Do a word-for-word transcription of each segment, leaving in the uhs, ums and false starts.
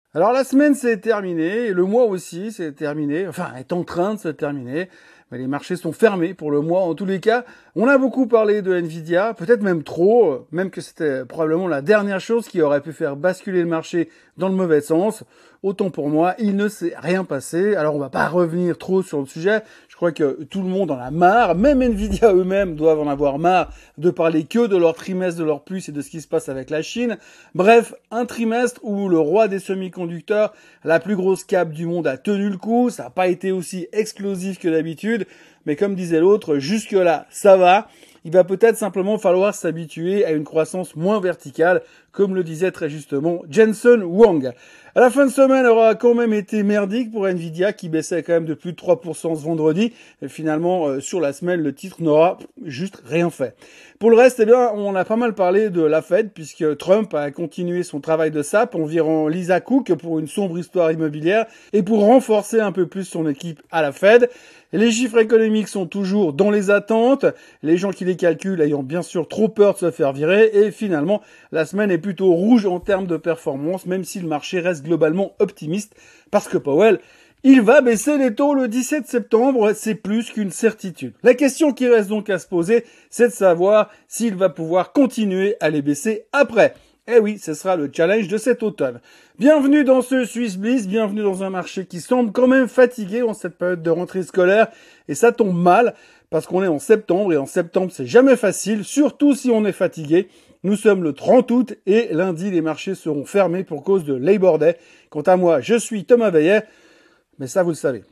Alors la semaine s'est terminée, et le mois aussi s'est terminé, enfin est en train de se terminer, mais les marchés sont fermés pour le mois en tous les cas. On a beaucoup parlé de Nvidia, peut-être même trop, même que c'était probablement la dernière chose qui aurait pu faire basculer le marché dans le mauvais sens. Autant pour moi, il ne s'est rien passé, alors on va pas revenir trop sur le sujet, je crois que tout le monde en a marre, même Nvidia eux-mêmes doivent en avoir marre de parler que de leur trimestre, de leur puce et de ce qui se passe avec la Chine. Bref, un trimestre où le roi des semi-conducteurs, la plus grosse cape du monde, a tenu le coup, ça n'a pas été aussi explosif que d'habitude, mais comme disait l'autre, jusque-là, ça va. Il va peut-être simplement falloir s'habituer à une croissance moins verticale, comme le disait très justement Jensen Huang. À la fin de semaine, aura quand même été merdique pour Nvidia, qui baissait quand même de plus de trois pour cent ce vendredi. Et finalement, euh, sur la semaine, le titre n'aura juste rien fait. Pour le reste, eh bien, on a pas mal parlé de la Fed, puisque Trump a continué son travail de sape environ Lisa Cook pour une sombre histoire immobilière et pour renforcer un peu plus son équipe à la Fed. Les chiffres économiques sont toujours dans les attentes, les gens qui les calculent ayant bien sûr trop peur de se faire virer, et finalement, la semaine est plutôt rouge en termes de performance, même si le marché reste globalement optimiste, parce que Powell, il va baisser les taux le dix-sept septembre, c'est plus qu'une certitude. La question qui reste donc à se poser, c'est de savoir s'il va pouvoir continuer à les baisser après. Eh oui, ce sera le challenge de cet automne. Bienvenue dans ce Swiss Bliss, bienvenue dans un marché qui semble quand même fatigué en cette période de rentrée scolaire. Et ça tombe mal, parce qu'on est en septembre, et en septembre c'est jamais facile, surtout si on est fatigué. Nous sommes le trente août, et lundi les marchés seront fermés pour cause de Labor Day. Quant à moi, je suis Thomas Veillet, mais ça vous le savez.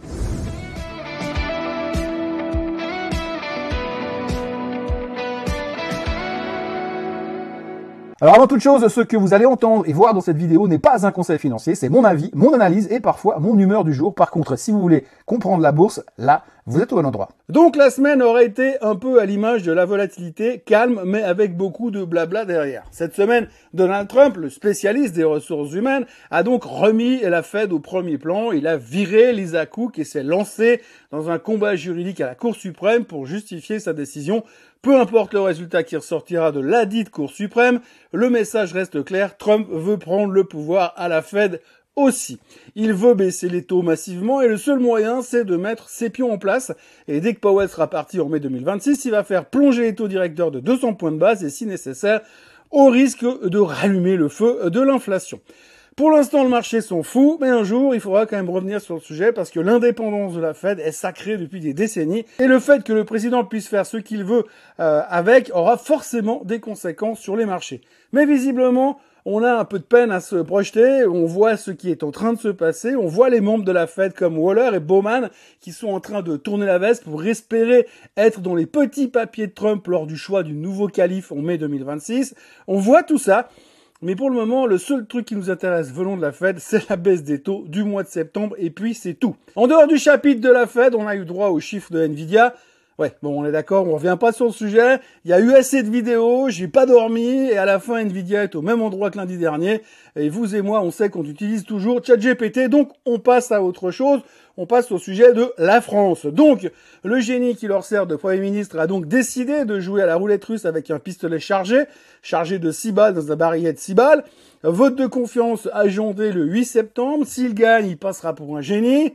Alors avant toute chose, ce que vous allez entendre et voir dans cette vidéo n'est pas un conseil financier, c'est mon avis, mon analyse et parfois mon humeur du jour. Par contre, si vous voulez comprendre la bourse, là, vous êtes au bon endroit. Donc la semaine aurait été un peu à l'image de la volatilité, calme mais avec beaucoup de blabla derrière. Cette semaine, Donald Trump, le spécialiste des ressources humaines, a donc remis la Fed au premier plan. Il a viré Lisa Cook et s'est lancé dans un combat juridique à la Cour suprême pour justifier sa décision. Peu importe le résultat qui ressortira de la dite Cour suprême, le message reste clair, Trump veut prendre le pouvoir à la Fed aussi. Il veut baisser les taux massivement et le seul moyen, c'est de mettre ses pions en place. Et dès que Powell sera parti en mai deux mille vingt-six, il va faire plonger les taux directeurs de deux cents points de base et si nécessaire, au risque de rallumer le feu de l'inflation. Pour l'instant, le marché s'en fout, mais un jour, il faudra quand même revenir sur le sujet parce que l'indépendance de la Fed est sacrée depuis des décennies et le fait que le président puisse faire ce qu'il veut euh, avec aura forcément des conséquences sur les marchés. Mais visiblement, on a un peu de peine à se projeter, on voit ce qui est en train de se passer, on voit les membres de la Fed comme Waller et Bowman qui sont en train de tourner la veste pour espérer être dans les petits papiers de Trump lors du choix du nouveau calife en mai deux mille vingt-six. On voit tout ça. Mais pour le moment, le seul truc qui nous intéresse venant de la Fed, c'est la baisse des taux du mois de septembre, et puis c'est tout. En dehors du chapitre de la Fed, on a eu droit aux chiffres de Nvidia. Ouais, bon, on est d'accord, on revient pas sur le sujet. Il y a eu assez de vidéos, j'ai pas dormi, et à la fin, Nvidia est au même endroit que lundi dernier. Et vous et moi, on sait qu'on utilise toujours ChatGPT, donc on passe à autre chose. On passe au sujet de la France. Donc, le génie qui leur sert de Premier ministre a donc décidé de jouer à la roulette russe avec un pistolet chargé, chargé de six balles dans un barillet de six balles. Vote de confiance agendé le huit septembre. S'il gagne, il passera pour un génie.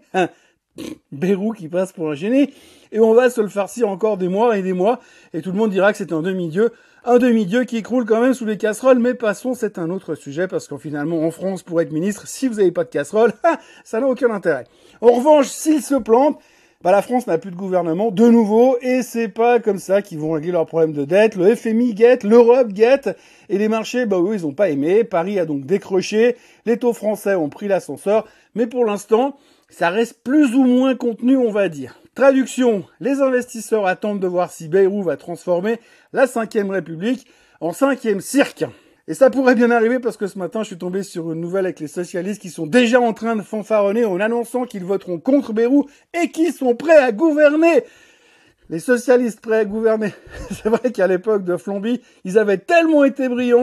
Bayrou qui passe pour un génie. Et on va se le farcir encore des mois et des mois. Et tout le monde dira que c'est un demi-dieu. Un demi-dieu qui croule quand même sous les casseroles. Mais passons, c'est un autre sujet. Parce qu'en finalement, en France, pour être ministre, si vous n'avez pas de casserole, ça n'a aucun intérêt. En revanche, s'il se plante, bah la France n'a plus de gouvernement de nouveau et c'est pas comme ça qu'ils vont régler leurs problèmes de dette. Le F M I guette, l'Europe guette et les marchés, bah eux, ils ont pas aimé. Paris a donc décroché, les taux français ont pris l'ascenseur, mais pour l'instant, ça reste plus ou moins contenu, on va dire. Traduction, les investisseurs attendent de voir si Bayrou va transformer la cinquième République en cinquième cirque. Et ça pourrait bien arriver parce que ce matin, je suis tombé sur une nouvelle avec les socialistes qui sont déjà en train de fanfaronner en annonçant qu'ils voteront contre Bayrou et qu'ils sont prêts à gouverner. Les socialistes prêts à gouverner. C'est vrai qu'à l'époque de Flamby, ils avaient tellement été brillants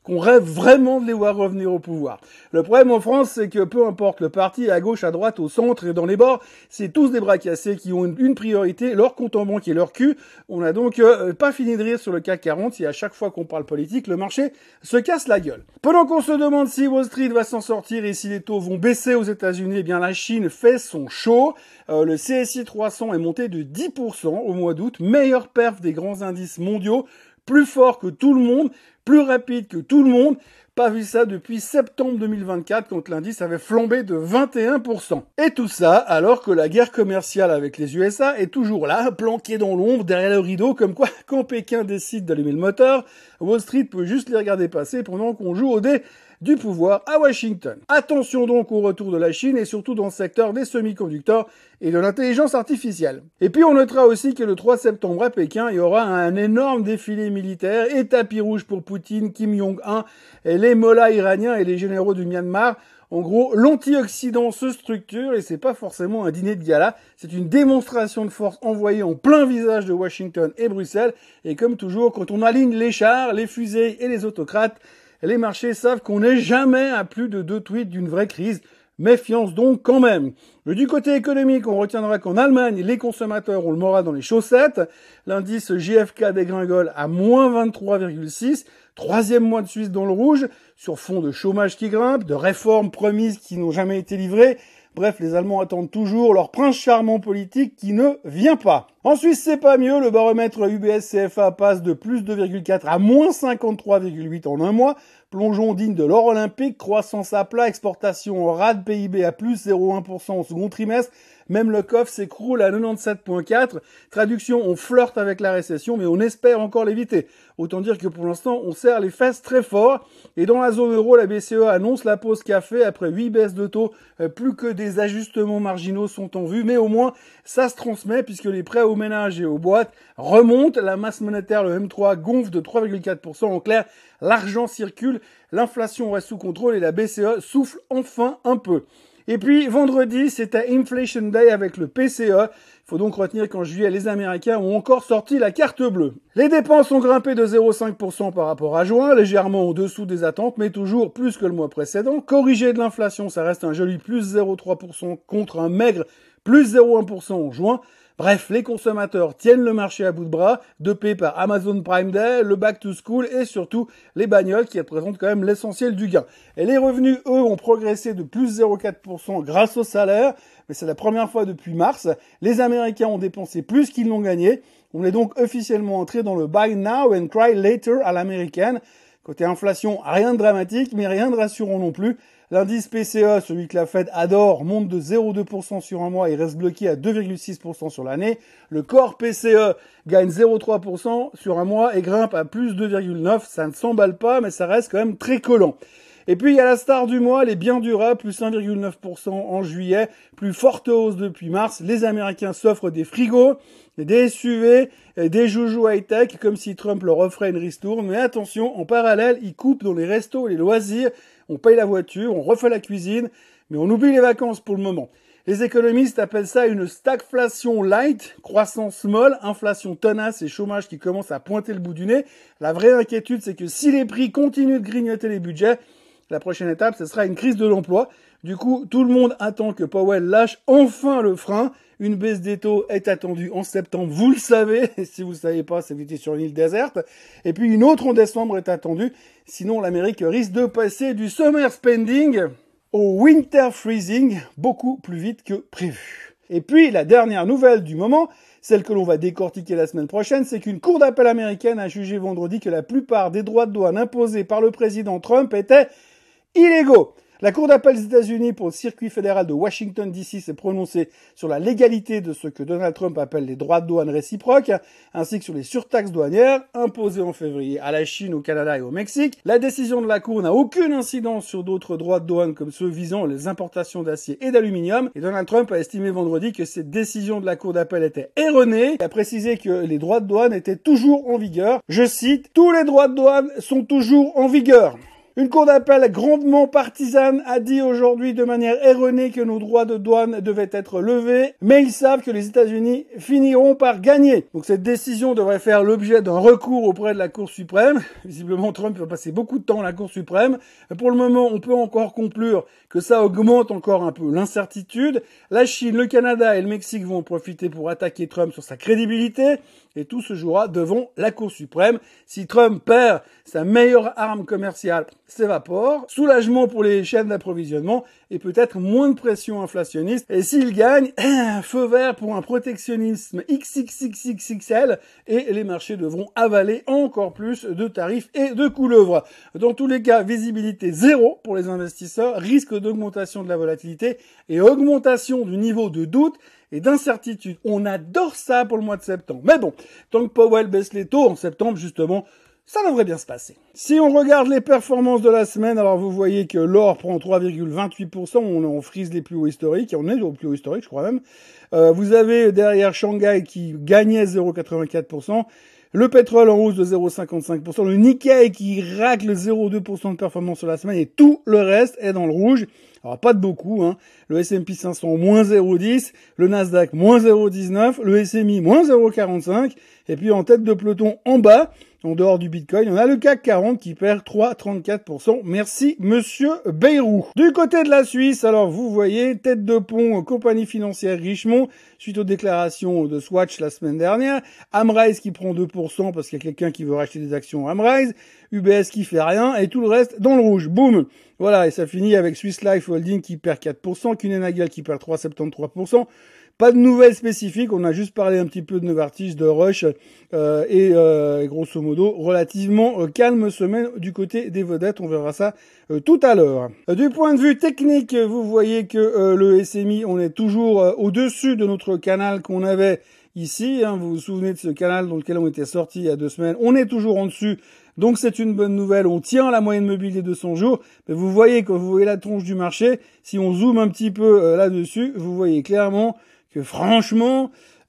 qu'on rêve vraiment de les voir revenir au pouvoir. Le problème en France, c'est que peu importe le parti, à gauche, à droite, au centre et dans les bords, c'est tous des bras cassés qui ont une, une priorité, leur compte en banque et leur cul. On a donc euh, pas fini de rire sur le C A C quarante si à chaque fois qu'on parle politique, le marché se casse la gueule. Pendant qu'on se demande si Wall Street va s'en sortir et si les taux vont baisser aux États-Unis, eh bien la Chine fait son show. Euh, le C S I trois cents est monté de dix pour cent au mois d'août, meilleure perf des grands indices mondiaux, plus fort que tout le monde, plus rapide que tout le monde. Pas vu ça depuis septembre deux mille vingt-quatre quand l'indice avait flambé de vingt et un pour cent. Et tout ça alors que la guerre commerciale avec les U S A est toujours là, planquée dans l'ombre, derrière le rideau, comme quoi quand Pékin décide d'allumer le moteur, Wall Street peut juste les regarder passer pendant qu'on joue au dé du pouvoir à Washington. Attention donc au retour de la Chine et surtout dans le secteur des semi-conducteurs et de l'intelligence artificielle. Et puis on notera aussi que le trois septembre à Pékin, il y aura un énorme défilé militaire et tapis rouge pour Poutine, Kim Jong-un, et les mollahs iraniens et les généraux du Myanmar. En gros, l'anti-Occident se structure et c'est pas forcément un dîner de gala, c'est une démonstration de force envoyée en plein visage de Washington et Bruxelles. Et comme toujours, quand on aligne les chars, les fusées et les autocrates, les marchés savent qu'on n'est jamais à plus de deux tweets d'une vraie crise. Méfiance donc quand même. Du côté économique, on retiendra qu'en Allemagne, les consommateurs ont le moral dans les chaussettes. L'indice J F K dégringole à moins vingt-trois virgule six. Troisième mois de Suisse dans le rouge, sur fond de chômage qui grimpe, de réformes promises qui n'ont jamais été livrées. Bref, les Allemands attendent toujours leur prince charmant politique qui ne vient pas. En Suisse, c'est pas mieux. Le baromètre U B S C F A passe de plus deux virgule quatre à moins cinquante-trois virgule huit en un mois. Plongeon digne de l'or olympique, croissance à plat, exportation en rade, P I B à plus zéro virgule un pour cent au second trimestre. Même le C O F s'écroule à quatre-vingt-dix-sept virgule quatre. Traduction, on flirte avec la récession, mais on espère encore l'éviter. Autant dire que pour l'instant, on serre les fesses très fort. Et dans la zone euro, la B C E annonce la pause café après huit baisses de taux. Euh, plus que des ajustements marginaux sont en vue, mais au moins, ça se transmet puisque les prêts aux ménages et aux boîtes remontent. La masse monétaire, le M trois, gonfle de trois virgule quatre pour cent. En clair, l'argent circule, l'inflation reste sous contrôle et la B C E souffle enfin un peu. Et puis, vendredi, c'était Inflation Day avec le P C E. Il faut donc retenir qu'en juillet, les Américains ont encore sorti la carte bleue. Les dépenses ont grimpé de zéro virgule cinq pour cent par rapport à juin, légèrement au-dessous des attentes, mais toujours plus que le mois précédent. Corrigé de l'inflation, ça reste un joli plus zéro virgule trois pour cent contre un maigre plus zéro virgule un pour cent en juin. Bref, les consommateurs tiennent le marché à bout de bras, dopés par Amazon Prime Day, le Back to School et surtout les bagnoles qui représentent quand même l'essentiel du gain. Et les revenus, eux, ont progressé de plus zéro virgule quatre pour cent grâce au salaire, mais c'est la première fois depuis mars. Les Américains ont dépensé plus qu'ils n'ont gagné. On est donc officiellement entré dans le Buy Now and Cry Later à l'américaine. Côté inflation, rien de dramatique, mais rien de rassurant non plus. L'indice P C E, celui que la Fed adore, monte de zéro virgule deux pour cent sur un mois et reste bloqué à deux virgule six pour cent sur l'année. Le Core P C E gagne zéro virgule trois pour cent sur un mois et grimpe à plus deux virgule neuf pour cent. Ça ne s'emballe pas, mais ça reste quand même très collant. Et puis, il y a la star du mois, les biens durables, plus un virgule neuf pour cent en juillet, plus forte hausse depuis mars. Les Américains s'offrent des frigos, des S U V, des joujoux high-tech, comme si Trump leur offrait une ristourne. Mais attention, en parallèle, ils coupent dans les restos et les loisirs. On paye la voiture, on refait la cuisine, mais on oublie les vacances pour le moment. Les économistes appellent ça une stagflation light, croissance molle, inflation tenace et chômage qui commence à pointer le bout du nez. La vraie inquiétude, c'est que si les prix continuent de grignoter les budgets, la prochaine étape, ce sera une crise de l'emploi. Du coup, tout le monde attend que Powell lâche enfin le frein. Une baisse des taux est attendue en septembre, vous le savez. Si vous ne le savez pas, c'est que vous étiez sur une île déserte. Et puis une autre en décembre est attendue. Sinon, l'Amérique risque de passer du summer spending au winter freezing beaucoup plus vite que prévu. Et puis, la dernière nouvelle du moment, celle que l'on va décortiquer la semaine prochaine, c'est qu'une cour d'appel américaine a jugé vendredi que la plupart des droits de douane imposés par le président Trump étaient illégaux. La Cour d'appel des États-Unis pour le circuit fédéral de Washington D C s'est prononcée sur la légalité de ce que Donald Trump appelle les droits de douane réciproques, ainsi que sur les surtaxes douanières imposées en février à la Chine, au Canada et au Mexique. La décision de la Cour n'a aucune incidence sur d'autres droits de douane comme ceux visant les importations d'acier et d'aluminium. Et Donald Trump a estimé vendredi que cette décision de la Cour d'appel était erronée et a précisé que les droits de douane étaient toujours en vigueur. Je cite, « Tous les droits de douane sont toujours en vigueur ». Une cour d'appel grandement partisane a dit aujourd'hui de manière erronée que nos droits de douane devaient être levés, mais ils savent que les États-Unis finiront par gagner. Donc cette décision devrait faire l'objet d'un recours auprès de la Cour suprême. Visiblement, Trump va passer beaucoup de temps à la Cour suprême. Pour le moment, on peut encore conclure que ça augmente encore un peu l'incertitude. La Chine, le Canada et le Mexique vont en profiter pour attaquer Trump sur sa crédibilité. Et tout se jouera devant la Cour suprême. Si Trump perd, sa meilleure arme commerciale s'évapore. Soulagement pour les chaînes d'approvisionnement et peut-être moins de pression inflationniste. Et s'il gagne, feu vert pour un protectionnisme X X X X X L et les marchés devront avaler encore plus de tarifs et de couleuvres. Dans tous les cas, visibilité zéro pour les investisseurs, risque d'augmentation de la volatilité et augmentation du niveau de doute et d'incertitude. On adore ça pour le mois de septembre. Mais bon, tant que Powell baisse les taux en septembre, justement, ça devrait bien se passer. Si on regarde les performances de la semaine, alors vous voyez que l'or prend trois virgule vingt-huit pour cent, on, on frise les plus hauts historiques, et on est au plus haut historique, je crois même. Euh, vous avez derrière Shanghai qui gagnait zéro virgule quatre-vingt-quatre pour cent, le pétrole en hausse de zéro virgule cinquante-cinq pour cent, le Nikkei qui racle zéro virgule deux pour cent de performance sur la semaine, et tout le reste est dans le rouge. Alors pas de beaucoup, hein. Le S and P cinq cents moins zéro virgule dix, le Nasdaq moins zéro virgule dix-neuf, le S M I moins zéro virgule quarante-cinq, et puis en tête de peloton en bas, en dehors du Bitcoin, on a le C A C quarante qui perd trois virgule trente-quatre pour cent. Merci, monsieur Bayrou. Du côté de la Suisse, alors vous voyez, tête de pont, compagnie financière Richemont, suite aux déclarations de Swatch la semaine dernière, Amrise qui prend deux pour cent parce qu'il y a quelqu'un qui veut racheter des actions Amrise, U B S qui fait rien, et tout le reste dans le rouge. Boum. Voilà, et ça finit avec Swiss Life Holding qui perd quatre pour cent, Kuehne+Nagel qui perd trois virgule soixante-treize pour cent. Pas de nouvelles spécifiques, on a juste parlé un petit peu de Novartis, de Roche, euh, et euh, grosso modo, relativement euh, calme semaine du côté des vedettes, on verra ça euh, tout à l'heure. Euh, du point de vue technique, vous voyez que euh, le S M I, on est toujours euh, au-dessus de notre canal qu'on avait ici, hein, vous vous souvenez de ce canal dans lequel on était sorti il y a deux semaines, on est toujours en dessus. Donc c'est une bonne nouvelle, on tient la moyenne mobile des deux cents jours, mais vous voyez, quand vous voyez la tronche du marché, si on zoome un petit peu euh, là-dessus, vous voyez clairement que franchement,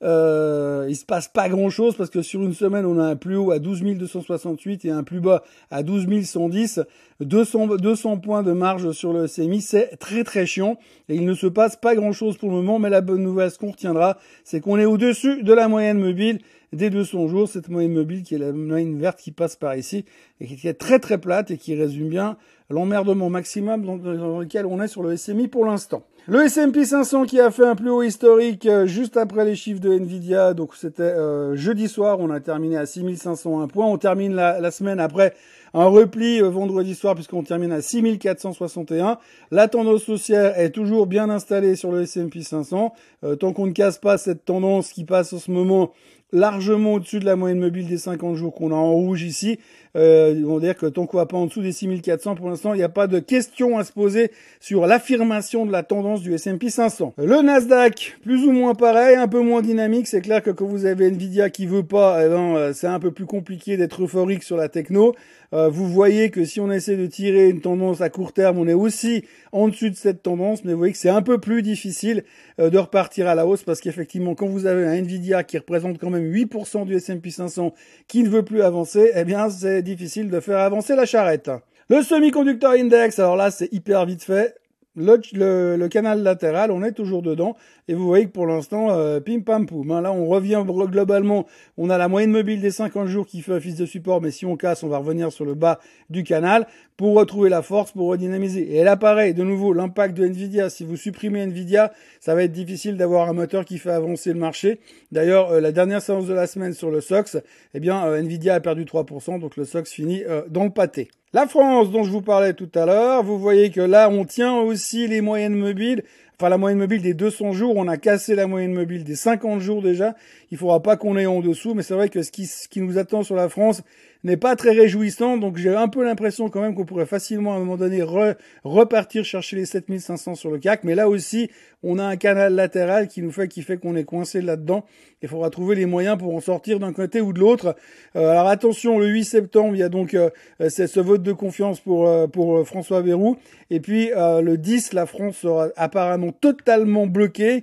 euh, il se passe pas grand-chose parce que sur une semaine, on a un plus haut à douze mille deux cent soixante-huit et un plus bas à douze mille cent dix. deux cents, deux cents points de marge sur le S M I, c'est très très chiant et il ne se passe pas grand-chose pour le moment, mais la bonne nouvelle, ce qu'on retiendra, c'est qu'on est au-dessus de la moyenne mobile des deux cents jours, cette moyenne mobile qui est la moyenne verte qui passe par ici et qui est très très plate et qui résume bien l'emmerdement maximum dans, dans lequel on est sur le S M I pour l'instant. Le S and P cinq cents qui a fait un plus haut historique euh, juste après les chiffres de Nvidia, donc c'était euh, jeudi soir, on a terminé à six mille cinq cent un points, on termine la, la semaine après un repli euh, vendredi soir puisqu'on termine à six mille quatre cent soixante et un. La tendance haussière est toujours bien installée sur le S and P cinq cents, euh, tant qu'on ne casse pas cette tendance qui passe en ce moment largement au-dessus de la moyenne mobile des cinquante jours qu'on a en rouge ici. Euh, on va dire que tant qu'on va pas en dessous des six mille quatre cents, pour l'instant, il n'y a pas de question à se poser sur l'affirmation de la tendance du S and P cinq cents. Le Nasdaq, plus ou moins pareil, un peu moins dynamique. C'est clair que quand vous avez Nvidia qui veut pas, eh ben, c'est un peu plus compliqué d'être euphorique sur la techno. Euh, vous voyez que si on essaie de tirer une tendance à court terme, on est aussi en dessus de cette tendance, mais vous voyez que c'est un peu plus difficile euh, de repartir à la hausse parce qu'effectivement, quand vous avez un Nvidia qui représente quand même huit pour cent du S and P cinq cents qui ne veut plus avancer, eh bien, c'est difficile de faire avancer la charrette. Le semi-conducteur index, alors là, c'est hyper vite fait. Le, le, le canal latéral, on est toujours dedans. Et vous voyez que pour l'instant, euh, pim pam poum. Hein, là, on revient globalement. On a la moyenne mobile des cinquante jours qui fait office de support. Mais si on casse, on va revenir sur le bas du canal pour retrouver la force, pour redynamiser. Et là, pareil, de nouveau, l'impact de Nvidia. Si vous supprimez Nvidia, ça va être difficile d'avoir un moteur qui fait avancer le marché. D'ailleurs, euh, la dernière séance de la semaine sur le S O X, eh bien, euh, Nvidia a perdu trois pour cent. Donc le S O X finit euh, dans le pâté. La France, dont je vous parlais tout à l'heure, vous voyez que là, on tient aussi les moyennes mobiles. Enfin, la moyenne mobile des deux cents jours, on a cassé la moyenne mobile des cinquante jours déjà. Il faudra pas qu'on ait en dessous, mais c'est vrai que ce qui, ce qui nous attend sur la France n'est pas très réjouissant. Donc, j'ai un peu l'impression quand même qu'on pourrait facilement, à un moment donné, re, repartir chercher les sept mille cinq cents sur le C A C. Mais là aussi, on a un canal latéral qui nous fait, qui fait qu'on est coincé là-dedans. Il faudra trouver les moyens pour en sortir d'un côté ou de l'autre. Euh, alors, attention, le huit septembre, il y a donc euh, c'est ce vote de confiance pour, euh, pour François Bayrou. Et puis, euh, le dix, la France sera apparemment totalement bloquée.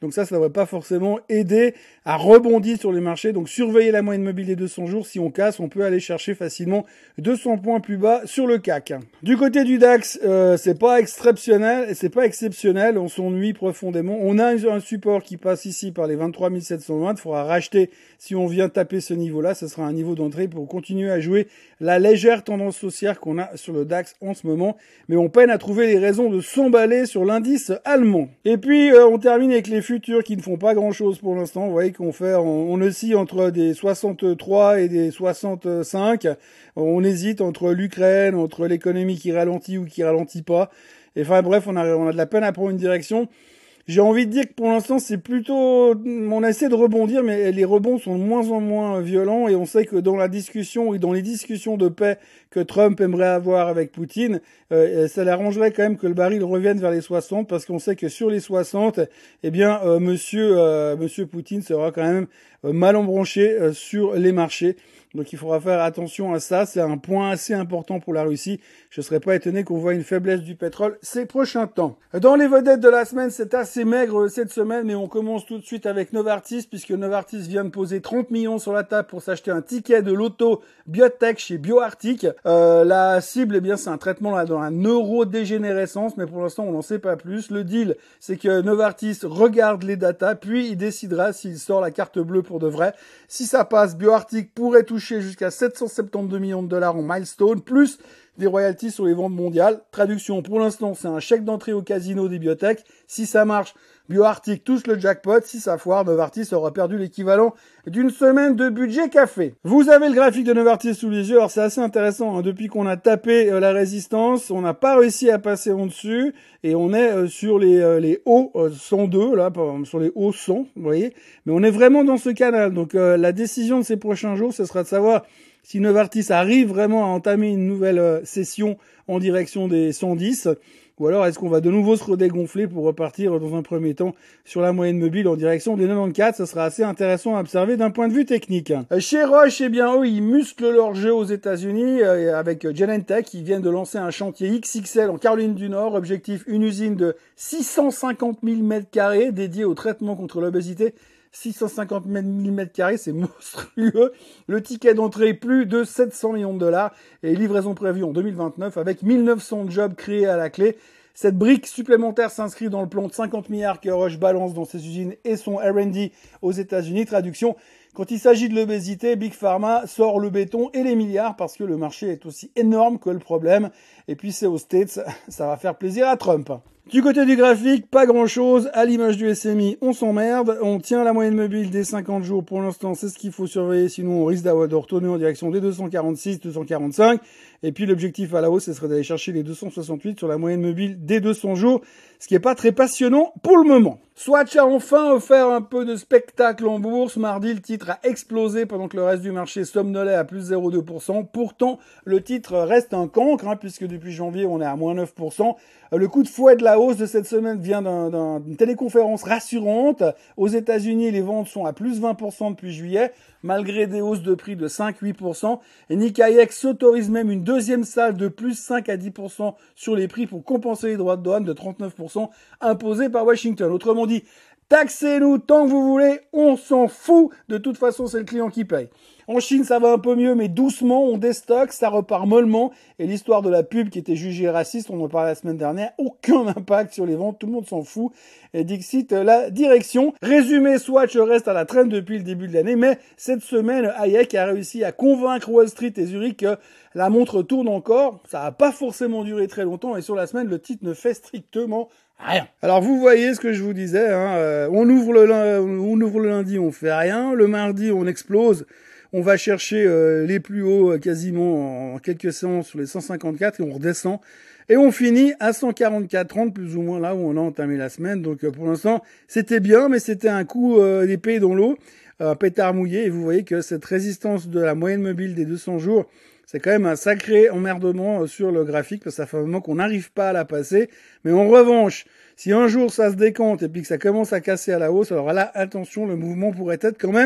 Donc ça, ça ne devrait pas forcément aider à rebondir sur les marchés. Donc surveillez la moyenne mobile des deux cents jours. Si on casse, on peut aller chercher facilement deux cents points plus bas sur le C A C. Du côté du DAX, euh, c'est pas exceptionnel, c'est pas exceptionnel. On s'ennuie profondément. On a un support qui passe ici par les vingt-trois mille sept cent vingt. Il faudra racheter si on vient taper ce niveau-là. Ce sera un niveau d'entrée pour continuer à jouer la légère tendance haussière qu'on a sur le DAX en ce moment. Mais on peine à trouver les raisons de s'emballer sur l'indice allemand. Et puis, euh, on termine avec les futurs qui ne font pas grand-chose pour l'instant. Vous voyez qu'on fait, on, on oscille entre des soixante-trois et des soixante-cinq. On hésite entre l'Ukraine, entre l'économie qui ralentit ou qui ralentit pas. Et enfin bref, on a, on a de la peine à prendre une direction. J'ai envie de dire que pour l'instant, c'est plutôt... On essaie de rebondir, mais les rebonds sont de moins en moins violents. Et on sait que dans la discussion, et dans les discussions de paix que Trump aimerait avoir avec Poutine, euh, ça l'arrangerait quand même que le baril revienne vers les soixante, parce qu'on sait que sur les soixante, eh bien, euh, monsieur, euh, monsieur Poutine sera quand même euh, mal embranché euh, sur les marchés. Donc il faudra faire attention à ça. C'est un point assez important pour la Russie. Je ne serais pas étonné qu'on voit une faiblesse du pétrole ces prochains temps. Dans les vedettes de la semaine, c'est assez maigre cette semaine, mais on commence tout de suite avec Novartis, puisque Novartis vient de poser trente millions sur la table pour s'acheter un ticket de l'auto biotech chez BioArctic. Euh, la cible, eh bien, c'est un traitement là dans la neurodégénérescence, mais pour l'instant, on n'en sait pas plus. Le deal, c'est que Novartis regarde les datas, puis il décidera s'il sort la carte bleue pour de vrai. Si ça passe, BioArctic pourrait toucher jusqu'à sept cent soixante-douze millions de dollars en milestone, plus des royalties sur les ventes mondiales. Traduction, pour l'instant, c'est un chèque d'entrée au casino des biotech. Si ça marche, BioArctic touche le jackpot. Si ça foire, Novartis aura perdu l'équivalent d'une semaine de budget café. Vous avez le graphique de Novartis sous les yeux. Alors c'est assez intéressant, hein. Depuis qu'on a tapé euh, la résistance, on n'a pas réussi à passer en dessus et on est euh, sur les, euh, les hauts euh, cent deux, là, sur les hauts cent, vous voyez. Mais on est vraiment dans ce canal. Donc euh, la décision de ces prochains jours, ce sera de savoir si Novartis arrive vraiment à entamer une nouvelle euh, session en direction des cent dix, ou alors est-ce qu'on va de nouveau se redégonfler pour repartir dans un premier temps sur la moyenne mobile en direction des quatre-vingt-quatorze. Ça sera assez intéressant à observer d'un point de vue technique. Chez Roche, eh bien eux, ils musclent leur jeu aux États-Unis euh, avec Genentech. Ils viennent de lancer un chantier X X L en Caroline du Nord. Objectif, une usine de six cent cinquante mille mètres carrés dédiée au traitement contre l'obésité. six cent cinquante mille mètres carrés, c'est monstrueux. Le ticket d'entrée, plus de sept cents millions de dollars. Et livraison prévue en deux mille vingt-neuf avec mille neuf cents jobs créés à la clé. Cette brique supplémentaire s'inscrit dans le plan de cinquante milliards que Roche balance dans ses usines et son R and D aux États-Unis. Traduction, quand il s'agit de l'obésité, Big Pharma sort le béton et les milliards parce que le marché est aussi énorme que le problème. Et puis c'est aux States, ça va faire plaisir à Trump. Du côté du graphique, pas grand chose. À l'image du S M I, on s'emmerde. On tient la moyenne mobile des cinquante jours pour l'instant. C'est ce qu'il faut surveiller. Sinon, on risque d'avoir de retourner en direction des deux cent quarante-six, deux cent quarante-cinq. Et puis, l'objectif à la hausse, ce serait d'aller chercher les deux cent soixante-huit sur la moyenne mobile des deux cents jours. Ce qui est pas très passionnant pour le moment. Swatch a enfin offert un peu de spectacle en bourse. Mardi, le titre a explosé pendant que le reste du marché somnolait à plus zéro virgule deux pour cent. Pourtant, le titre reste un cancre, hein, puisque depuis janvier, on est à moins neuf pour cent. Le coup de fouet de la hausse de cette semaine vient d'un, d'un, d'une téléconférence rassurante. Aux États-Unis, les ventes sont à plus vingt pour cent depuis juillet, malgré des hausses de prix de cinq à huit pour cent. Et Nikkei s'autorise même une deuxième salle de plus cinq à dix pour cent sur les prix pour compenser les droits de douane de trente-neuf pour cent imposés par Washington. Autrement dit, taxez-nous tant que vous voulez, on s'en fout. De toute façon, c'est le client qui paye. En Chine, ça va un peu mieux, mais doucement, on déstocke, ça repart mollement. Et l'histoire de la pub qui était jugée raciste, on en parlait la semaine dernière, aucun impact sur les ventes, tout le monde s'en fout. Et Dixit, la direction. Résumé, Swatch reste à la traîne depuis le début de l'année, mais cette semaine, Hayek a réussi à convaincre Wall Street et Zurich que la montre tourne encore. Ça n'a pas forcément duré très longtemps, et sur la semaine, le titre ne fait strictement rien. Alors vous voyez ce que je vous disais, hein, euh, on ouvre le lundi, on ouvre le lundi, on fait rien. Le mardi, on explose. On va chercher euh, les plus hauts euh, quasiment en quelques séances sur les cent cinquante-quatre et on redescend. Et on finit à cent quarante-quatre trente plus ou moins là où on a entamé la semaine. Donc euh, pour l'instant, c'était bien, mais c'était un coup euh, d'épée dans l'eau, un pétard mouillé. Et vous voyez que cette résistance de la moyenne mobile des deux cents jours, c'est quand même un sacré emmerdement sur le graphique parce que ça fait un moment qu'on n'arrive pas à la passer. Mais en revanche, si un jour ça se décante et puis que ça commence à casser à la hausse, alors là, attention, le mouvement pourrait être quand même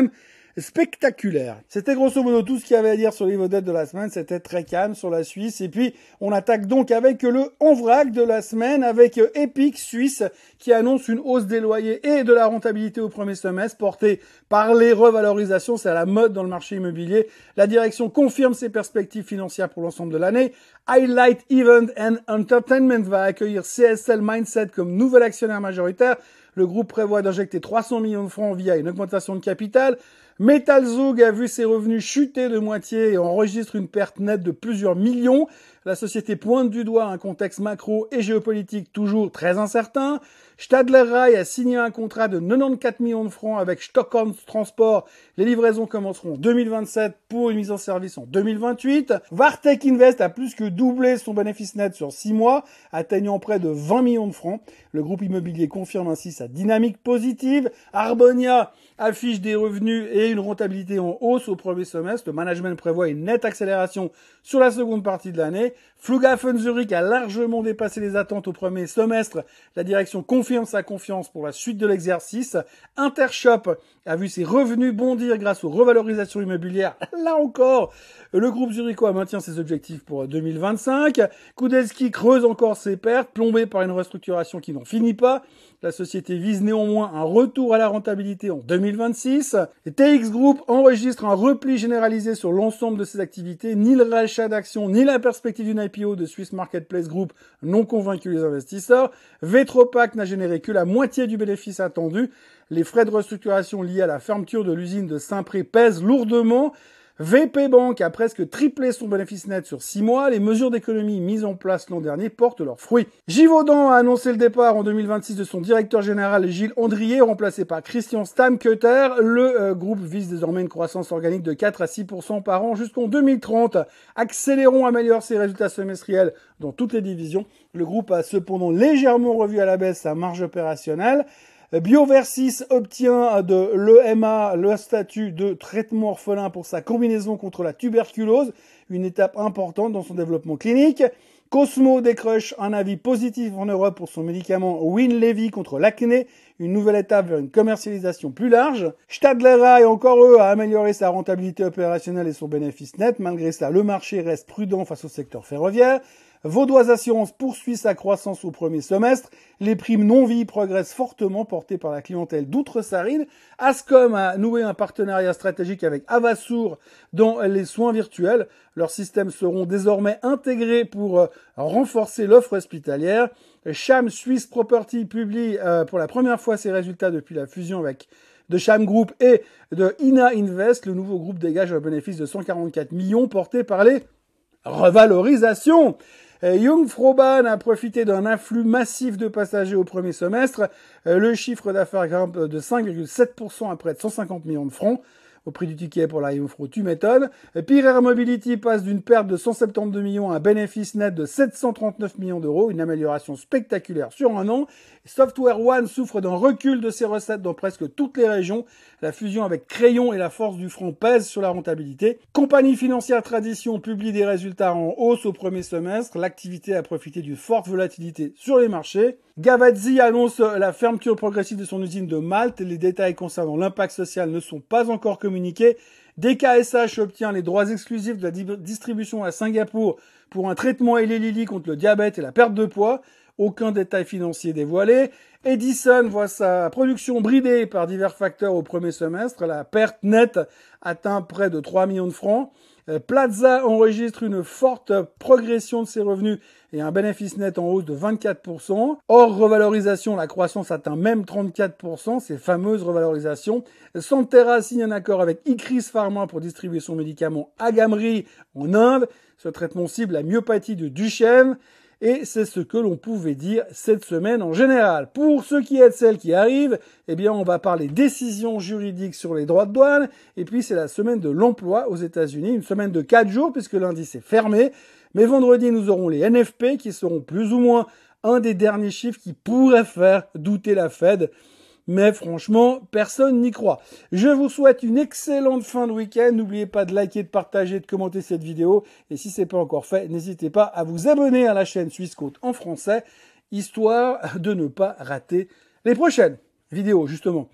spectaculaire. C'était grosso modo tout ce qu'il y avait à dire sur les vedettes de la semaine. C'était très calme sur la Suisse. Et puis, on attaque donc avec le en vrac de la semaine, avec Epic Suisse, qui annonce une hausse des loyers et de la rentabilité au premier semestre, portée par les revalorisations. C'est à la mode dans le marché immobilier. La direction confirme ses perspectives financières pour l'ensemble de l'année. Highlight Event and Entertainment va accueillir C S L Mindset comme nouvel actionnaire majoritaire. Le groupe prévoit d'injecter trois cents millions de francs via une augmentation de capital. Metal Zug a vu ses revenus chuter de moitié et enregistre une perte nette de plusieurs millions. La société pointe du doigt un contexte macro et géopolitique toujours très incertain. Stadler Rail a signé un contrat de quatre-vingt-quatorze millions de francs avec Stockholm Transport. Les livraisons commenceront en deux mille vingt-sept pour une mise en service en deux mille vingt-huit. Vartech Invest a plus que doublé son bénéfice net sur six mois, atteignant près de vingt millions de francs. Le groupe immobilier confirme ainsi sa dynamique positive. Arbonia affiche des revenus et une rentabilité en hausse au premier semestre. Le management prévoit une nette accélération sur la seconde partie de l'année. Flughafen Zurich a largement dépassé les attentes au premier semestre. La direction confirme sa confiance pour la suite de l'exercice. Intershop a vu ses revenus bondir grâce aux revalorisations immobilières. Là encore, le groupe zurichois maintient ses objectifs pour deux mille vingt-cinq. Kudelski creuse encore ses pertes, plombé par une restructuration qui n'en finit pas. La société vise néanmoins un retour à la rentabilité en deux mille vingt-six. Et T X Group enregistre un repli généralisé sur l'ensemble de ses activités. Ni le rachat d'actions, ni la perspective d'une I P O de Swiss Marketplace Group n'ont convaincu les investisseurs. Vetropac n'a généré que la moitié du bénéfice attendu. Les frais de restructuration liés à la fermeture de l'usine de Saint-Pré pèsent lourdement. V P Bank a presque triplé son bénéfice net sur six mois. Les mesures d'économie mises en place l'an dernier portent leurs fruits. Givaudan a annoncé le départ en deux mille vingt-six de son directeur général Gilles Andrier, remplacé par Christian Stamkötter. Le euh, groupe vise désormais une croissance organique de quatre à six pour cent par an jusqu'en deux mille trente. Accélérons améliore ses résultats semestriels dans toutes les divisions. Le groupe a cependant légèrement revu à la baisse sa marge opérationnelle. Bioversis obtient de l'E M A le statut de traitement orphelin pour sa combinaison contre la tuberculose, une étape importante dans son développement clinique. Cosmo décroche un avis positif en Europe pour son médicament Winlevi contre l'acné, une nouvelle étape vers une commercialisation plus large. Stadler Rail, encore eux, a amélioré sa rentabilité opérationnelle et son bénéfice net. Malgré cela, le marché reste prudent face au secteur ferroviaire. Vaudoise Assurance poursuit sa croissance au premier semestre. Les primes non-vie progressent fortement, portées par la clientèle d'Outre-Sarine. Ascom a noué un partenariat stratégique avec Avassour dans les soins virtuels. Leurs systèmes seront désormais intégrés pour renforcer l'offre hospitalière. Cham Swiss Property publie euh, pour la première fois ses résultats depuis la fusion avec de Cham Group et de Ina Invest. Le nouveau groupe dégage un bénéfice de cent quarante-quatre millions porté par les revalorisations. Jungfrauban a profité d'un afflux massif de passagers au premier semestre. Le chiffre d'affaires grimpe de cinq virgule sept pour cent à près de cent cinquante millions de francs. Au prix du ticket pour la Jungfrau, tu m'étonnes. Peer Air Mobility passe d'une perte de cent soixante-douze millions à un bénéfice net de sept cent trente-neuf millions d'euros, une amélioration spectaculaire sur un an. Software One souffre d'un recul de ses recettes dans presque toutes les régions. La fusion avec Crayon et la force du franc pèsent sur la rentabilité. Compagnie financière Tradition publie des résultats en hausse au premier semestre. L'activité a profité d'une forte volatilité sur les marchés. Gavazzi annonce la fermeture progressive de son usine de Malte. Les détails concernant l'impact social ne sont pas encore communiqués. D K S H obtient les droits exclusifs de la distribution à Singapour pour un traitement Eli Lilly contre le diabète et la perte de poids. Aucun détail financier dévoilé. Edison voit sa production bridée par divers facteurs au premier semestre. La perte nette atteint près de trois millions de francs. Plaza enregistre une forte progression de ses revenus et un bénéfice net en hausse de vingt-quatre pour cent. Hors revalorisation, la croissance atteint même trente-quatre pour cent, ces fameuses revalorisations. Santhera signe un accord avec Icris Pharma pour distribuer son médicament Agamree en Inde. Ce traitement cible la myopathie de Duchenne. Et c'est ce que l'on pouvait dire cette semaine en général. Pour ce qui est de celle qui arrive, eh bien, on va parler décisions juridiques sur les droits de douane. Et puis, c'est la semaine de l'emploi aux États-Unis. Une semaine de quatre jours puisque lundi, c'est fermé. Mais vendredi, nous aurons les N F P qui seront plus ou moins un des derniers chiffres qui pourraient faire douter la Fed. Mais franchement, personne n'y croit. Je vous souhaite une excellente fin de week-end. N'oubliez pas de liker, de partager, de commenter cette vidéo. Et si ce n'est pas encore fait, n'hésitez pas à vous abonner à la chaîne Swissquote en français, histoire de ne pas rater les prochaines vidéos, justement.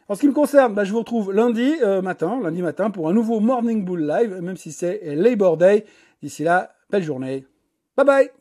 En ce qui me concerne, bah, je vous retrouve lundi euh, matin, lundi matin pour un nouveau Morning Bull Live, même si c'est Labor Day. D'ici là, belle journée. Bye bye.